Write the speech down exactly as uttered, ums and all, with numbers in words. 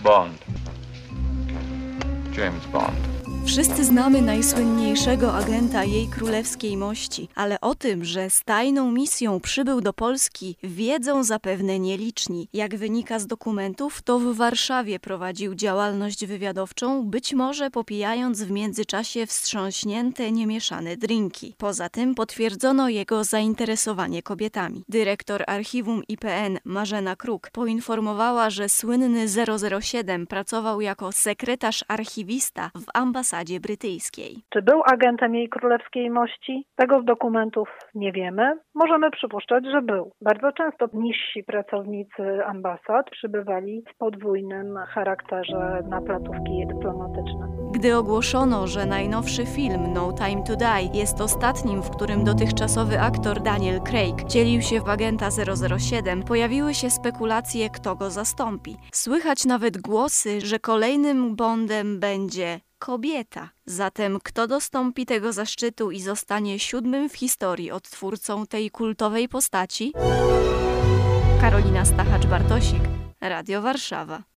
Bond. James Bond. Wszyscy znamy najsłynniejszego agenta Jej Królewskiej Mości, ale o tym, że z tajną misją przybył do Polski, wiedzą zapewne nieliczni. Jak wynika z dokumentów, to w Warszawie prowadził działalność wywiadowczą, być może popijając w międzyczasie wstrząśnięte, niemieszane drinki. Poza tym potwierdzono jego zainteresowanie kobietami. Dyrektor archiwum I P N Marzena Kruk poinformowała, że słynny zero zero siedem pracował jako sekretarz archiwista w ambasadzie brytyjskiej. Czy był agentem Jej Królewskiej Mości? Tego z dokumentów nie wiemy. Możemy przypuszczać, że był. Bardzo często niżsi pracownicy ambasad przybywali w podwójnym charakterze na placówki dyplomatyczne. Gdy ogłoszono, że najnowszy film No Time to Die jest ostatnim, w którym dotychczasowy aktor Daniel Craig wcielił się w agenta zero zero siedem, pojawiły się spekulacje, kto go zastąpi. Słychać nawet głosy, że kolejnym Bondem będzie kobieta. Zatem kto dostąpi tego zaszczytu i zostanie siódmym w historii odtwórcą tej kultowej postaci? Karolina Stachacz-Bartosik, Radio Warszawa.